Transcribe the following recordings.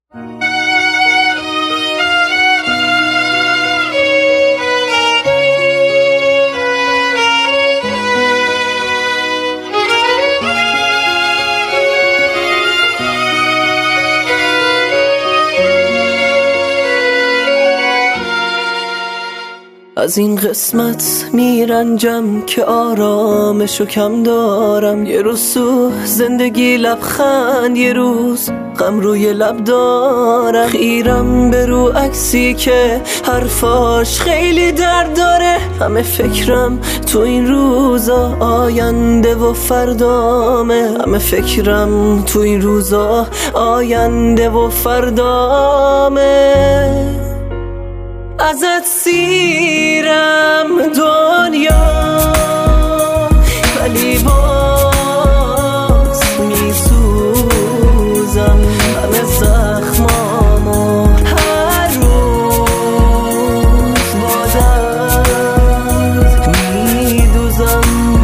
از این قسمت میرنجم که آرامشو کم دارم. یه روز تو زندگی لبخند، یه روز غم روی لب دارم. خیرم به رو عکسی که حرفاش خیلی درد داره. همه فکرم تو این روزا آینده و فردامه. همه فکرم تو این روزا آینده و فردامه. ازت سیرم دنیا ولی باز میسوزم. همه زخمامو هر روز با درد میدوزم.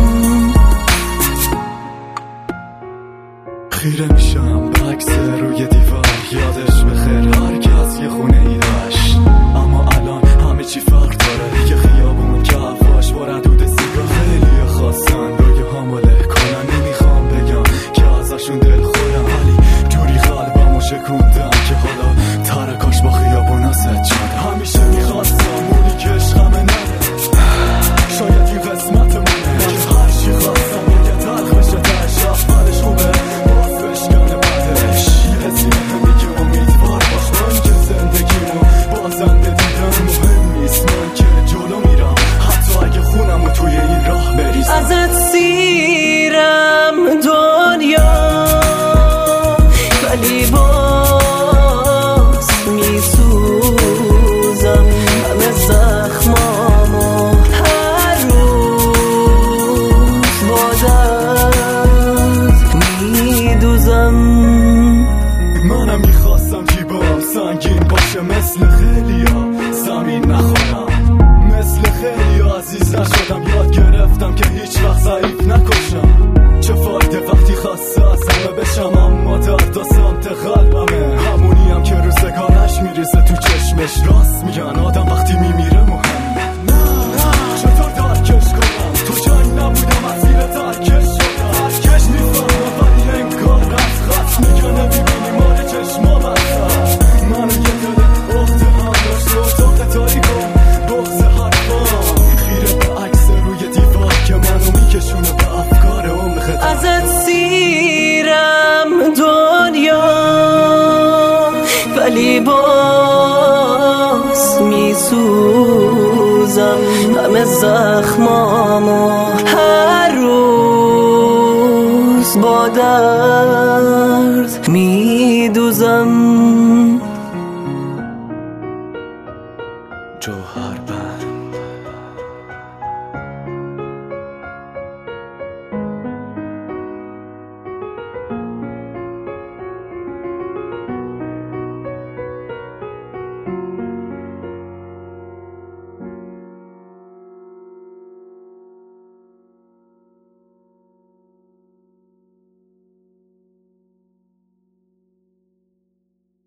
خیره میشم به عکس روی دیوار، یادش بخیر هرکس یه خونه ای داشت. اما الان همه چی فرق داره. یه خیابون که هواش با ردود سیگار. خیلی خواستن روی حامله کنن، نمیخوام بگم که ازشون دل خورم، ولی جوری قلبمو شکوندن که حالا ترکاش با خیابونا زد شد. همیشه میخواستم اونی که عشقمه نره، شاید این قسمت منه که هرچی خواستم یه تلخ بشه تش اولش خوبه باز بشکنه بدش. یه حسی بهم میگه امیدوار باش، من که زندگیمو بازنده دیدم. مهم نیست من که جلو میرم حتی اگه خونمو توی این راه بریزم. ازت سیرم دنیا ولی باز میسوزم. همه زخمامو هر روز با درد میدوزم. منم میخواستم جیبم سنگین باشه مثل خیلیا، زمین نخورم مثل خیلیا. عزیز نشدم، یاد گرفتم که هیچ وقت ضعیف نکشم. چه فایده وقتی خسته از همه بشم، اما درد و سمت قلبمه. همونیم که روزگارش میریزه تو چشمش. راست میگن آدم وقتی میمیره مهمه. نه چطور درکش کنم، تو جنگ نبودم از زیر ترکش شدم. ترکش میفهمم ولی انگار از خط میکنه میبینی مال چشما بستم. منو یه دل اخته هم داشت و اتاق تاریکم بغز حرفام. خیره به عکس روی دیوار که منو میکشونه به افکار عمق خدا. ازت سیرم دنیا ولی باز میسوزم. همه زخمامو هر روز با درد میدوزم.